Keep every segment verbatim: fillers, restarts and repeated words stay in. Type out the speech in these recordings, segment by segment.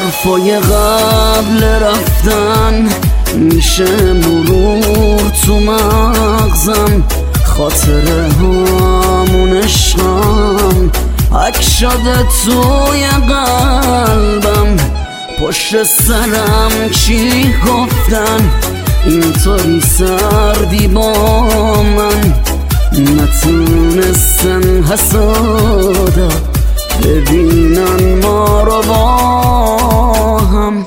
حرفای قبل رفتن میشه مرور تو مغزم، خاطره هامون عشقم حک شده توی قلبم. پشت سرم چی گفتن اینطوری سردی با من، نتونستن حسادا ببینن ما رو با هم.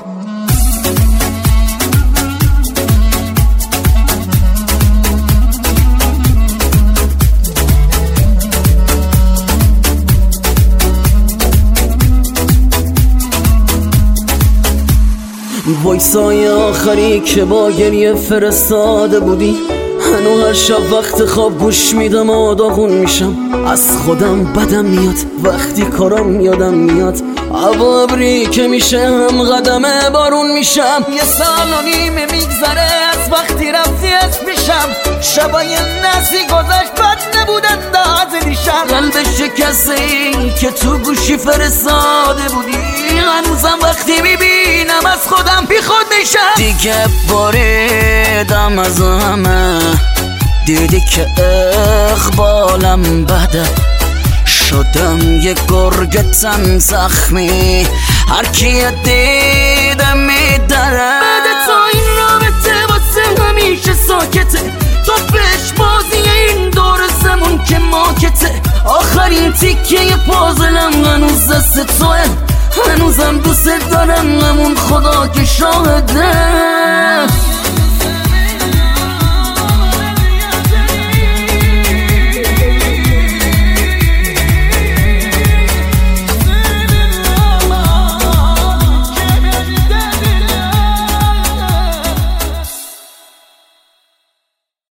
وایسای آخری که با گریه فرستاده بودی، هنو هر شب وقت خواب گوش میدم و داغون میشم. از خودم بدم میاد وقتی کارم یادم میاد، هوا ابری که میشه هم قدم بارون میشم. یه سال و نیمه میگذره از وقتی رفتی اسم میشم، شبای نسی گذشت بد نبودن داز دیشم. قلب شکسته که تو گوشی فرستاده بودی، هنوزم وقتی میبینم از خودم بی خود میشم. دیگه باریدم از همه، دیدی که اقبالم بده، شدم یه گرگ تن زخمی هر کی دیده میدره. بعد تا این رابطه واسه همیشه ساکته، تو پیش بازی این دور زمون که ماکته. آخرین تیکه پازلم هنوز دست توه، هنوزم دوست دارم همون خدا که شاهده.